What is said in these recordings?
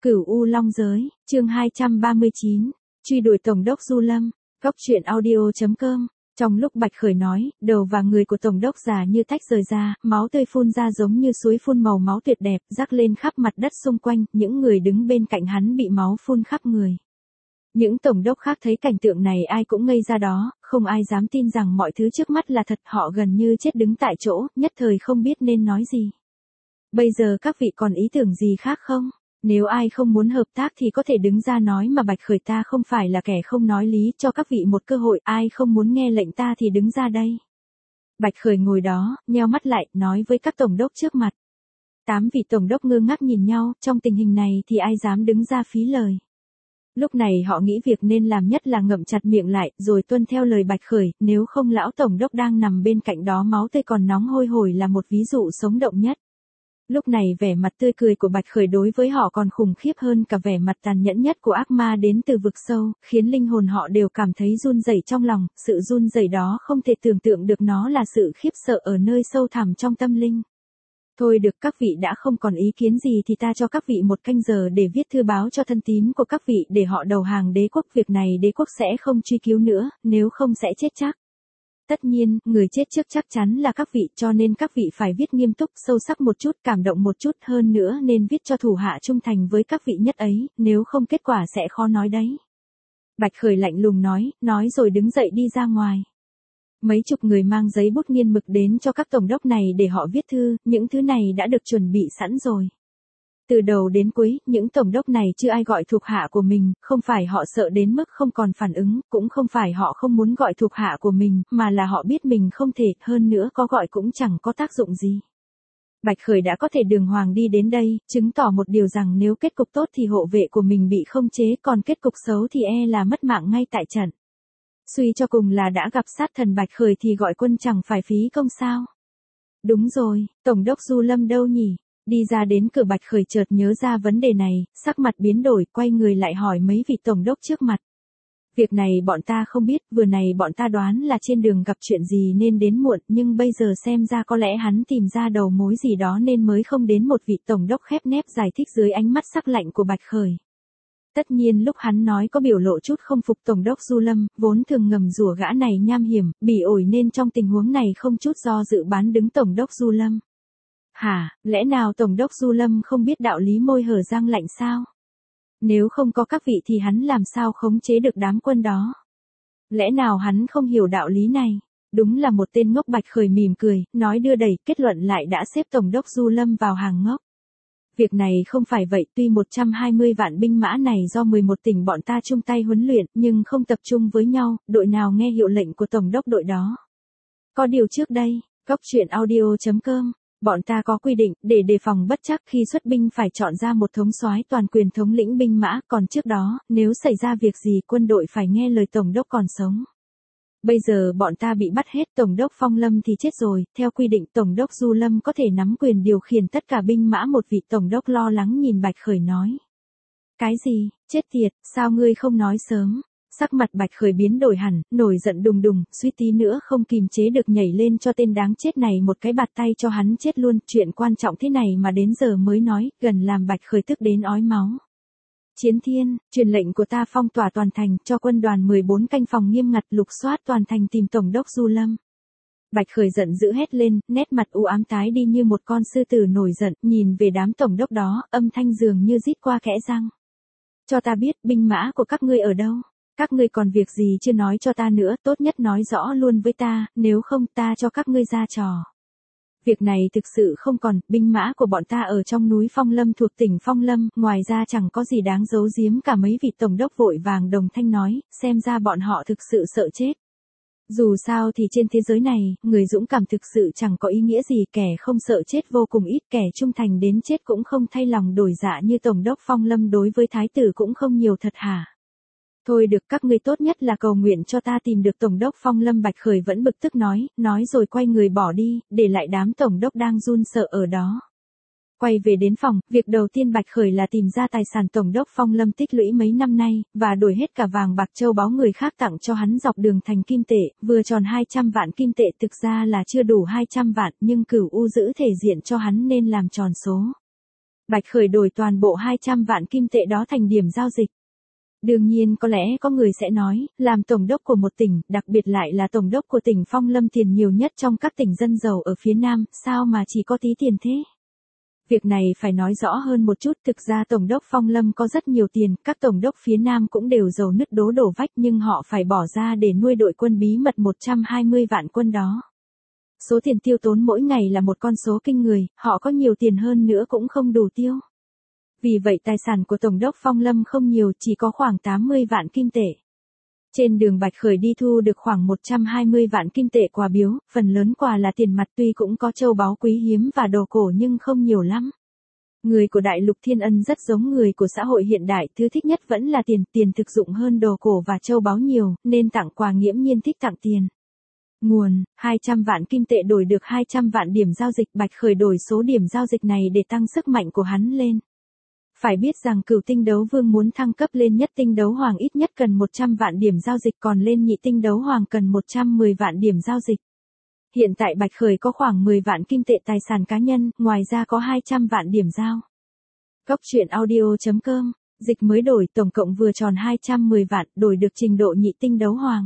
Cửu U Long Giới, chương 239, truy đuổi Tổng đốc Du Lâm, góc truyện audio.com. Trong lúc Bạch Khởi nói, đầu và người của Tổng đốc già như tách rời ra, máu tươi phun ra giống như suối phun màu máu tuyệt đẹp, rắc lên khắp mặt đất xung quanh, những người đứng bên cạnh hắn bị máu phun khắp người. Những tổng đốc khác thấy cảnh tượng này ai cũng ngây ra đó, không ai dám tin rằng mọi thứ trước mắt là thật, họ gần như chết đứng tại chỗ, nhất thời không biết nên nói gì. Bây giờ các vị còn ý tưởng gì khác không? Nếu ai không muốn hợp tác thì có thể đứng ra nói mà Bạch Khởi ta không phải là kẻ không nói lý, cho các vị một cơ hội, ai không muốn nghe lệnh ta thì đứng ra đây. Bạch Khởi ngồi đó, nheo mắt lại, nói với các tổng đốc trước mặt. 8 vị tổng đốc ngơ ngác nhìn nhau, trong tình hình này thì ai dám đứng ra phí lời. Lúc này họ nghĩ việc nên làm nhất là ngậm chặt miệng lại, rồi tuân theo lời Bạch Khởi, nếu không lão tổng đốc đang nằm bên cạnh đó máu tươi còn nóng hôi hổi là một ví dụ sống động nhất. Lúc này vẻ mặt tươi cười của Bạch Khởi đối với họ còn khủng khiếp hơn cả vẻ mặt tàn nhẫn nhất của ác ma đến từ vực sâu, khiến linh hồn họ đều cảm thấy run rẩy trong lòng, sự run rẩy đó không thể tưởng tượng được, nó là sự khiếp sợ ở nơi sâu thẳm trong tâm linh. Thôi được, các vị đã không còn ý kiến gì thì ta cho các vị 1 canh giờ để viết thư báo cho thân tín của các vị để họ đầu hàng đế quốc, việc này đế quốc sẽ không truy cứu nữa, nếu không sẽ chết chắc. Tất nhiên, người chết trước chắc chắn là các vị, cho nên các vị phải viết nghiêm túc, sâu sắc một chút, cảm động một chút hơn nữa nên viết cho thủ hạ trung thành với các vị nhất ấy, nếu không kết quả sẽ khó nói đấy. Bạch Khởi lạnh lùng nói rồi đứng dậy đi ra ngoài. Mấy chục người mang giấy bút nghiên mực đến cho các tổng đốc này để họ viết thư, những thứ này đã được chuẩn bị sẵn rồi. Từ đầu đến cuối, những tổng đốc này chưa ai gọi thuộc hạ của mình, không phải họ sợ đến mức không còn phản ứng, cũng không phải họ không muốn gọi thuộc hạ của mình, mà là họ biết mình không thể, hơn nữa có gọi cũng chẳng có tác dụng gì. Bạch Khởi đã có thể đường hoàng đi đến đây, chứng tỏ một điều rằng nếu kết cục tốt thì hộ vệ của mình bị không chế, còn kết cục xấu thì là mất mạng ngay tại trận. Suy cho cùng là đã gặp sát thần Bạch Khởi thì gọi quân chẳng phải phí công sao. Đúng rồi, Tổng đốc Du Lâm đâu nhỉ? Đi ra đến cửa Bạch Khởi chợt nhớ ra vấn đề này, sắc mặt biến đổi, quay người lại hỏi mấy vị tổng đốc trước mặt. Việc này bọn ta không biết, vừa này bọn ta đoán là trên đường gặp chuyện gì nên đến muộn, nhưng bây giờ xem ra có lẽ hắn tìm ra đầu mối gì đó nên mới không đến. Một vị tổng đốc khép nép giải thích dưới ánh mắt sắc lạnh của Bạch Khởi. Tất nhiên lúc hắn nói có biểu lộ chút không phục Tổng đốc Du Lâm, vốn thường ngầm rủa gã này nham hiểm, bỉ ổi nên trong tình huống này không chút do dự bán đứng Tổng đốc Du Lâm. Hả, lẽ nào Tổng đốc Du Lâm không biết đạo lý môi hở răng lạnh sao? Nếu không có các vị thì hắn làm sao khống chế được đám quân đó? Lẽ nào hắn không hiểu đạo lý này? Đúng là một tên ngốc. Bạch Khởi mỉm cười, nói đưa đẩy, kết luận lại đã xếp Tổng đốc Du Lâm vào hàng ngốc. Việc này không phải vậy, tuy 120 vạn binh mã này do 11 tỉnh bọn ta chung tay huấn luyện, nhưng không tập trung với nhau, đội nào nghe hiệu lệnh của Tổng đốc đội đó. Có điều trước đây, góc truyện audio.com, bọn ta có quy định, để đề phòng bất trắc khi xuất binh phải chọn ra một thống soái toàn quyền thống lĩnh binh mã, còn trước đó, nếu xảy ra việc gì quân đội phải nghe lời Tổng đốc còn sống. Bây giờ bọn ta bị bắt hết, Tổng đốc Phong Lâm thì chết rồi, theo quy định Tổng đốc Du Lâm có thể nắm quyền điều khiển tất cả binh mã. Một vị tổng đốc lo lắng nhìn Bạch Khởi nói. Cái gì, chết tiệt, sao ngươi không nói sớm? Sắc mặt Bạch Khởi biến đổi hẳn, nổi giận đùng đùng, suýt tí nữa không kìm chế được nhảy lên cho tên đáng chết này một cái bạt tay cho hắn chết luôn. Chuyện quan trọng thế này mà đến giờ mới nói, gần làm Bạch Khởi tức đến ói máu. Chiến Thiên, truyền lệnh của ta phong tỏa toàn thành, cho quân đoàn 14 canh phòng nghiêm ngặt, lục soát toàn thành tìm Tổng đốc Du Lâm. Bạch Khởi giận dữ hét lên, nét mặt u ám tái đi như một con sư tử nổi giận, nhìn về đám tổng đốc đó, âm thanh dường như rít qua kẽ răng. Cho ta biết binh mã của các ngươi ở đâu? Các ngươi còn việc gì chưa nói cho ta nữa, tốt nhất nói rõ luôn với ta, nếu không ta cho các ngươi ra trò. Việc này thực sự không còn, binh mã của bọn ta ở trong núi Phong Lâm thuộc tỉnh Phong Lâm, ngoài ra chẳng có gì đáng giấu giếm cả. Mấy vị tổng đốc vội vàng đồng thanh nói, xem ra bọn họ thực sự sợ chết. Dù sao thì trên thế giới này, người dũng cảm thực sự chẳng có ý nghĩa gì, kẻ không sợ chết vô cùng ít, kẻ trung thành đến chết cũng không thay lòng đổi dạ như Tổng đốc Phong Lâm đối với thái tử cũng không nhiều thật hả? Thôi được, các ngươi tốt nhất là cầu nguyện cho ta tìm được Tổng đốc Phong Lâm. Bạch Khởi vẫn bực tức nói rồi quay người bỏ đi, để lại đám tổng đốc đang run sợ ở đó. Quay về đến phòng, việc đầu tiên Bạch Khởi là tìm ra tài sản Tổng đốc Phong Lâm tích lũy mấy năm nay, và đổi hết cả vàng bạc châu báu người khác tặng cho hắn dọc đường thành kim tệ, vừa tròn 200 vạn kim tệ, thực ra là chưa đủ 200 vạn, nhưng Cửu U giữ thể diện cho hắn nên làm tròn số. Bạch Khởi đổi toàn bộ 200 vạn kim tệ đó thành điểm giao dịch. Đương nhiên có lẽ có người sẽ nói, làm tổng đốc của một tỉnh, đặc biệt lại là tổng đốc của tỉnh Phong Lâm tiền nhiều nhất trong các tỉnh dân giàu ở phía Nam, sao mà chỉ có tí tiền thế? Việc này phải nói rõ hơn một chút, thực ra tổng đốc Phong Lâm có rất nhiều tiền, các tổng đốc phía Nam cũng đều giàu nứt đổ vách nhưng họ phải bỏ ra để nuôi đội quân bí mật 120 vạn quân đó. Số tiền tiêu tốn mỗi ngày là một con số kinh người, họ có nhiều tiền hơn nữa cũng không đủ tiêu. Vì vậy tài sản của Tổng đốc Phong Lâm không nhiều, chỉ có khoảng 80 vạn kim tệ. Trên đường Bạch Khởi đi thu được khoảng 120 vạn kim tệ quà biếu, phần lớn quà là tiền mặt tuy cũng có châu báu quý hiếm và đồ cổ nhưng không nhiều lắm. Người của Đại Lục Thiên Ân rất giống người của xã hội hiện đại, thứ thích nhất vẫn là tiền thực dụng hơn đồ cổ và châu báu nhiều, nên tặng quà nghiễm nhiên thích tặng tiền. Nguồn, 200 vạn kim tệ đổi được 200 vạn điểm giao dịch. Bạch Khởi đổi số điểm giao dịch này để tăng sức mạnh của hắn lên. Phải biết rằng Cửu tinh đấu vương muốn thăng cấp lên nhất tinh đấu hoàng ít nhất cần 100 vạn điểm giao dịch, còn lên nhị tinh đấu hoàng cần 110 vạn điểm giao dịch. Hiện tại Bạch Khởi có khoảng 10 vạn kim tệ tài sản cá nhân, ngoài ra có 200 vạn điểm giao. Góc truyện audio.com, dịch mới đổi tổng cộng vừa tròn 210 vạn, đổi được trình độ nhị tinh đấu hoàng.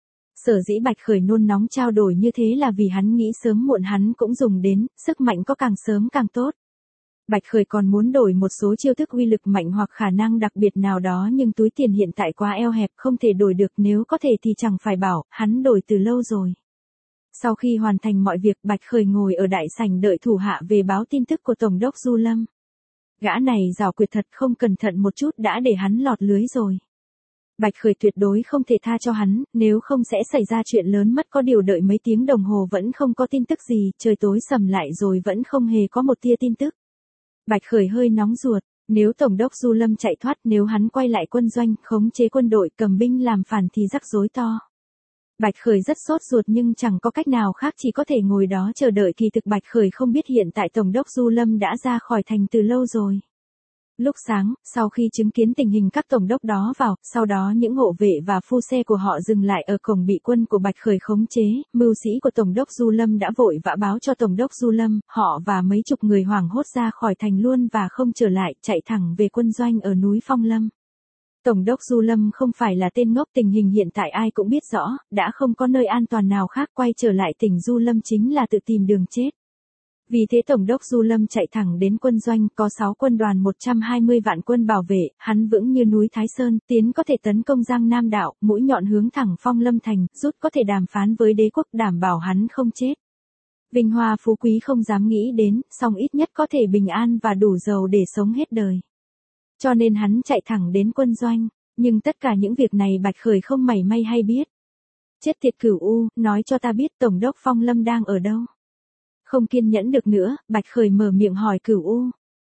Sở dĩ Bạch Khởi nôn nóng trao đổi như thế là vì hắn nghĩ sớm muộn hắn cũng dùng đến, sức mạnh có càng sớm càng tốt. Bạch Khởi còn muốn đổi một số chiêu thức uy lực mạnh hoặc khả năng đặc biệt nào đó nhưng túi tiền hiện tại quá eo hẹp không thể đổi được, nếu có thể thì chẳng phải bảo, hắn đổi từ lâu rồi. Sau khi hoàn thành mọi việc, Bạch Khởi ngồi ở đại sảnh đợi thủ hạ về báo tin tức của Tổng đốc Du Lâm. Gã này giảo quyệt thật, không cẩn thận một chút đã để hắn lọt lưới rồi. Bạch Khởi tuyệt đối không thể tha cho hắn, nếu không sẽ xảy ra chuyện lớn mất, có điều đợi mấy tiếng đồng hồ vẫn không có tin tức gì, trời tối sầm lại rồi vẫn không hề có một tia tin tức. Bạch Khởi hơi nóng ruột, nếu Tổng đốc Du Lâm chạy thoát, nếu hắn quay lại quân doanh, khống chế quân đội, cầm binh làm phản thì rắc rối to. Bạch Khởi rất sốt ruột nhưng chẳng có cách nào khác, chỉ có thể ngồi đó chờ đợi. Kỳ thực Bạch Khởi không biết hiện tại Tổng đốc Du Lâm đã ra khỏi thành từ lâu rồi. Lúc sáng, sau khi chứng kiến tình hình các tổng đốc đó vào, sau đó những hộ vệ và phu xe của họ dừng lại ở cổng bị quân của Bạch Khởi khống chế, mưu sĩ của Tổng đốc Du Lâm đã vội vã báo cho Tổng đốc Du Lâm, họ và mấy chục người hoảng hốt ra khỏi thành luôn và không trở lại, chạy thẳng về quân doanh ở núi Phong Lâm. Tổng đốc Du Lâm không phải là tên ngốc, tình hình hiện tại ai cũng biết rõ, đã không có nơi an toàn nào khác, quay trở lại tỉnh Du Lâm chính là tự tìm đường chết. Vì thế Tổng đốc Du Lâm chạy thẳng đến quân doanh, có 6 quân đoàn 120 vạn quân bảo vệ, hắn vững như núi Thái Sơn, tiến có thể tấn công Giang Nam Đạo, mũi nhọn hướng thẳng Phong Lâm thành, rút có thể đàm phán với đế quốc, đảm bảo hắn không chết. Vinh hoa phú quý không dám nghĩ đến, song ít nhất có thể bình an và đủ giàu để sống hết đời. Cho nên hắn chạy thẳng đến quân doanh, nhưng tất cả những việc này Bạch Khởi không mảy may hay biết. Chết tiệt Cửu U, nói cho ta biết Tổng đốc Phong Lâm đang ở đâu. Không kiên nhẫn được nữa, Bạch Khởi mở miệng hỏi Cửu U.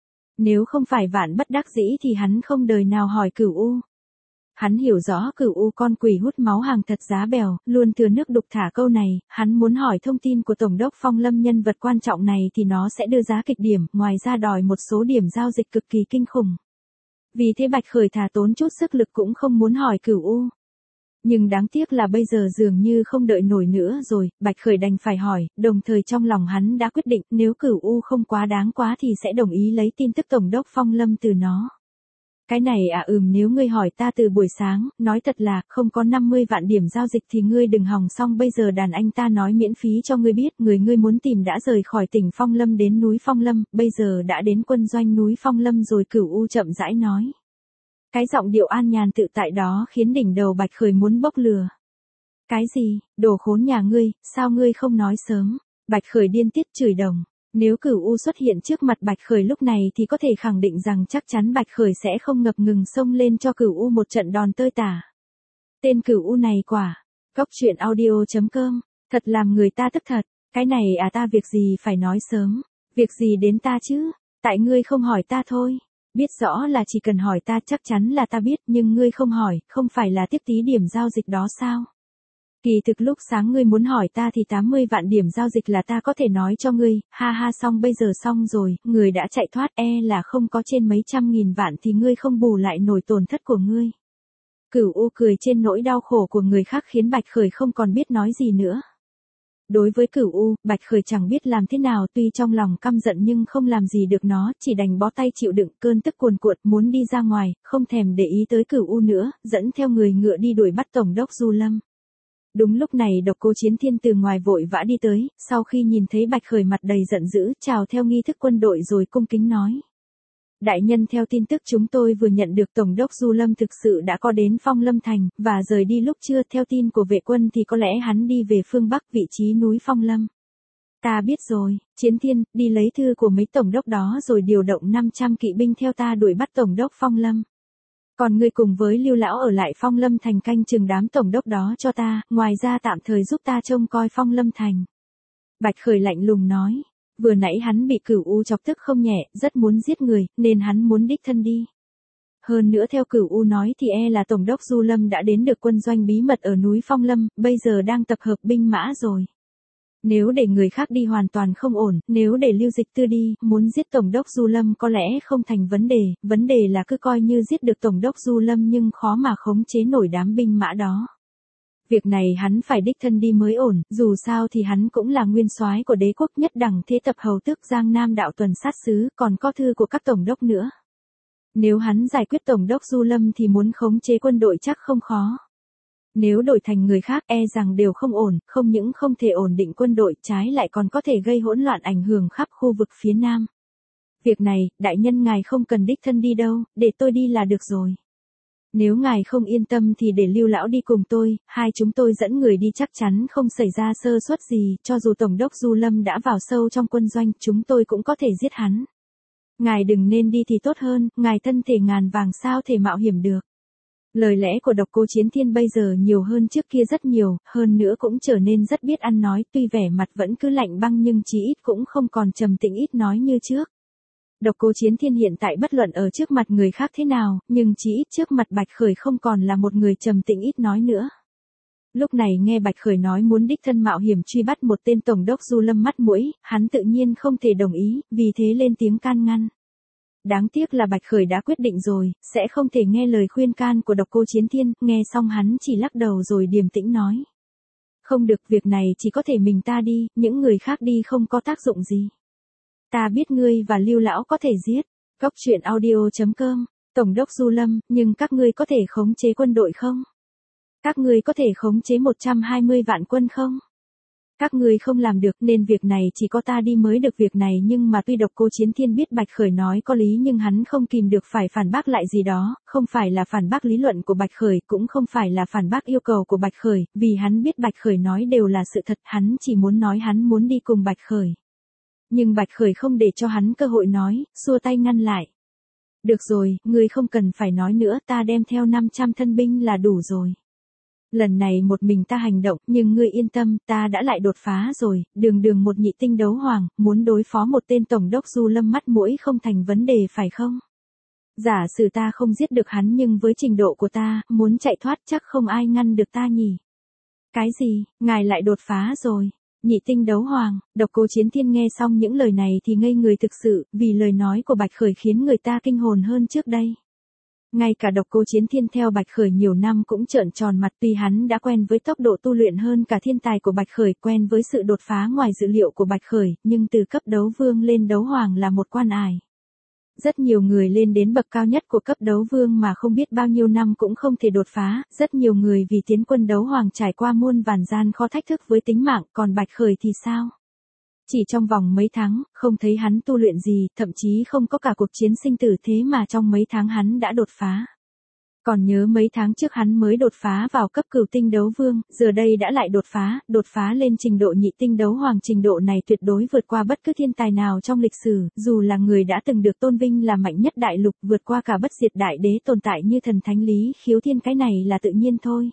Nếu không phải vạn bất đắc dĩ thì hắn không đời nào hỏi Cửu U. Hắn hiểu rõ Cửu U con quỷ hút máu hàng thật giá bèo, luôn thừa nước đục thả câu này, hắn muốn hỏi thông tin của Tổng đốc Phong Lâm, nhân vật quan trọng này thì nó sẽ đưa giá kịch điểm, ngoài ra đòi một số điểm giao dịch cực kỳ kinh khủng. Vì thế Bạch Khởi thà tốn chút sức lực cũng không muốn hỏi Cửu U. Nhưng đáng tiếc là bây giờ dường như không đợi nổi nữa rồi, Bạch Khởi đành phải hỏi, đồng thời trong lòng hắn đã quyết định nếu Cửu U không quá đáng quá thì sẽ đồng ý lấy tin tức Tổng đốc Phong Lâm từ nó. Cái này nếu ngươi hỏi ta từ buổi sáng, nói thật là, không có 50 vạn điểm giao dịch thì ngươi đừng hòng xong, bây giờ đàn anh ta nói miễn phí cho ngươi biết, người ngươi muốn tìm đã rời khỏi tỉnh Phong Lâm đến núi Phong Lâm, bây giờ đã đến quân doanh núi Phong Lâm rồi. Cửu U chậm rãi nói. Cái giọng điệu an nhàn tự tại đó khiến đỉnh đầu Bạch Khởi muốn bốc lửa. Cái gì, đồ khốn nhà ngươi, sao ngươi không nói sớm? Bạch Khởi điên tiết chửi đồng. Nếu Cửu U xuất hiện trước mặt Bạch Khởi lúc này thì có thể khẳng định rằng chắc chắn Bạch Khởi sẽ không ngập ngừng xông lên cho Cửu U một trận đòn tơi tả. Tên Cửu U này quả. Góc truyện audio.com, thật làm người ta tức thật. Cái này ta việc gì phải nói sớm? Việc gì đến ta chứ? Tại ngươi không hỏi ta thôi. Biết rõ là chỉ cần hỏi ta chắc chắn là ta biết, nhưng ngươi không hỏi, không phải là tiếc tí điểm giao dịch đó sao? Kỳ thực lúc sáng ngươi muốn hỏi ta thì 80 vạn điểm giao dịch là ta có thể nói cho ngươi, ha ha, xong bây giờ xong rồi, người đã chạy thoát, là không có trên mấy trăm nghìn vạn thì ngươi không bù lại nổi tổn thất của ngươi. Cửu U cười trên nỗi đau khổ của người khác khiến Bạch Khởi không còn biết nói gì nữa. Đối với Cửu U, Bạch Khởi chẳng biết làm thế nào, tuy trong lòng căm giận nhưng không làm gì được nó, chỉ đành bó tay chịu đựng cơn tức cuồn cuộn muốn đi ra ngoài, không thèm để ý tới Cửu U nữa, dẫn theo người ngựa đi đuổi bắt Tổng đốc Du Lâm. Đúng lúc này Độc Cô Chiến Thiên từ ngoài vội vã đi tới, sau khi nhìn thấy Bạch Khởi mặt đầy giận dữ, chào theo nghi thức quân đội rồi cung kính nói. Đại nhân, theo tin tức chúng tôi vừa nhận được Tổng đốc Du Lâm thực sự đã có đến Phong Lâm Thành, và rời đi lúc trưa, theo tin của vệ quân thì có lẽ hắn đi về phương Bắc vị trí núi Phong Lâm. Ta biết rồi, Chiến Thiên, đi lấy thư của mấy tổng đốc đó rồi điều động 500 kỵ binh theo ta đuổi bắt Tổng đốc Phong Lâm. Còn ngươi cùng với Lưu Lão ở lại Phong Lâm Thành canh chừng đám tổng đốc đó cho ta, ngoài ra tạm thời giúp ta trông coi Phong Lâm Thành. Bạch Khởi lạnh lùng nói. Vừa nãy hắn bị Cửu U chọc tức không nhẹ, rất muốn giết người, nên hắn muốn đích thân đi. Hơn nữa theo Cửu U nói thì là Tổng đốc Du Lâm đã đến được quân doanh bí mật ở núi Phong Lâm, bây giờ đang tập hợp binh mã rồi. Nếu để người khác đi hoàn toàn không ổn, nếu để Lưu Dịch Tư đi, muốn giết Tổng đốc Du Lâm có lẽ không thành vấn đề là cứ coi như giết được Tổng đốc Du Lâm nhưng khó mà khống chế nổi đám binh mã đó. Việc này hắn phải đích thân đi mới ổn, dù sao thì hắn cũng là nguyên soái của đế quốc nhất đẳng thế tập hầu tước Giang Nam đạo tuần sát sứ, còn có thư của các tổng đốc nữa. Nếu hắn giải quyết Tổng đốc Du Lâm thì muốn khống chế quân đội chắc không khó. Nếu đổi thành người khác rằng đều không ổn, không những không thể ổn định quân đội, trái lại còn có thể gây hỗn loạn ảnh hưởng khắp khu vực phía Nam. Việc này, đại nhân ngài không cần đích thân đi đâu, để tôi đi là được rồi. Nếu ngài không yên tâm thì để Lưu Lão đi cùng tôi, hai chúng tôi dẫn người đi chắc chắn không xảy ra sơ suất gì, cho dù Tổng đốc Du Lâm đã vào sâu trong quân doanh, chúng tôi cũng có thể giết hắn. Ngài đừng nên đi thì tốt hơn, ngài thân thể ngàn vàng sao thể mạo hiểm được. Lời lẽ của Độc Cô Chiến Thiên bây giờ nhiều hơn trước kia rất nhiều, hơn nữa cũng trở nên rất biết ăn nói, tuy vẻ mặt vẫn cứ lạnh băng nhưng chí ít cũng không còn trầm tĩnh ít nói như trước. Độc Cô Chiến Thiên hiện tại bất luận ở trước mặt người khác thế nào, nhưng chí ít trước mặt Bạch Khởi không còn là một người trầm tĩnh ít nói nữa. Lúc này nghe Bạch Khởi nói muốn đích thân mạo hiểm truy bắt một tên Tổng đốc Du Lâm mắt mũi, hắn tự nhiên không thể đồng ý, vì thế lên tiếng can ngăn. Đáng tiếc là Bạch Khởi đã quyết định rồi, sẽ không thể nghe lời khuyên can của Độc Cô Chiến Thiên, nghe xong hắn chỉ lắc đầu rồi điềm tĩnh nói. Không được, việc này chỉ có thể mình ta đi, những người khác đi không có tác dụng gì. Ta biết ngươi và Lưu Lão có thể giết. Cốc truyện audio.com, Tổng đốc Du Lâm, nhưng các ngươi có thể khống chế quân đội không? Các ngươi có thể khống chế 120 vạn quân không? Các ngươi không làm được nên việc này chỉ có ta đi mới được việc này, nhưng mà tuy Độc Cô Chiến Thiên biết Bạch Khởi nói có lý nhưng hắn không kìm được phải phản bác lại gì đó, không phải là phản bác lý luận của Bạch Khởi, cũng không phải là phản bác yêu cầu của Bạch Khởi, vì hắn biết Bạch Khởi nói đều là sự thật, hắn chỉ muốn nói hắn muốn đi cùng Bạch Khởi. Nhưng Bạch Khởi không để cho hắn cơ hội nói, xua tay ngăn lại. Được rồi, ngươi không cần phải nói nữa, ta đem theo 500 thân binh là đủ rồi. Lần này một mình ta hành động, nhưng ngươi yên tâm, ta đã lại đột phá rồi, đường một nhị tinh đấu hoàng, muốn đối phó một tên Tổng đốc Du Lâm mắt mũi không thành vấn đề phải không? Giả sử ta không giết được hắn nhưng với trình độ của ta, muốn chạy thoát chắc không ai ngăn được ta nhỉ? Cái gì, ngài lại đột phá rồi? Nhị tinh đấu hoàng, Độc Cô Chiến Thiên nghe xong những lời này thì ngây người thực sự, vì lời nói của Bạch Khởi khiến người ta kinh hồn hơn trước đây. Ngay cả Độc Cô Chiến Thiên theo Bạch Khởi nhiều năm cũng trợn tròn mặt, tuy hắn đã quen với tốc độ tu luyện hơn cả thiên tài của Bạch Khởi, quen với sự đột phá ngoài dự liệu của Bạch Khởi, nhưng từ cấp đấu vương lên đấu hoàng là một quan ải. Rất nhiều người lên đến bậc cao nhất của cấp đấu vương mà không biết bao nhiêu năm cũng không thể đột phá, rất nhiều người vì tiến quân đấu hoàng trải qua muôn vàn gian khó thách thức với tính mạng, còn Bạch Khởi thì sao? Chỉ trong vòng mấy tháng, không thấy hắn tu luyện gì, thậm chí không có cả cuộc chiến sinh tử, thế mà trong mấy tháng hắn đã đột phá. Còn nhớ mấy tháng trước hắn mới đột phá vào cấp cửu tinh đấu vương, giờ đây đã lại đột phá lên trình độ nhị tinh đấu hoàng, trình độ này tuyệt đối vượt qua bất cứ thiên tài nào trong lịch sử, dù là người đã từng được tôn vinh là mạnh nhất đại lục, vượt qua cả bất diệt đại đế tồn tại như thần thánh Lý Khiếu Thiên, cái này là tự nhiên thôi.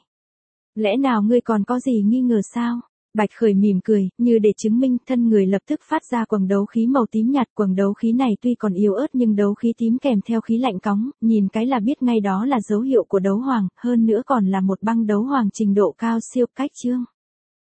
Lẽ nào ngươi còn có gì nghi ngờ sao? Bạch Khởi mỉm cười, như để chứng minh, thân người lập tức phát ra quầng đấu khí màu tím nhạt, quầng đấu khí này tuy còn yếu ớt nhưng đấu khí tím kèm theo khí lạnh cóng, nhìn cái là biết ngay đó là dấu hiệu của đấu hoàng, hơn nữa còn là một băng đấu hoàng trình độ cao siêu, cách chương.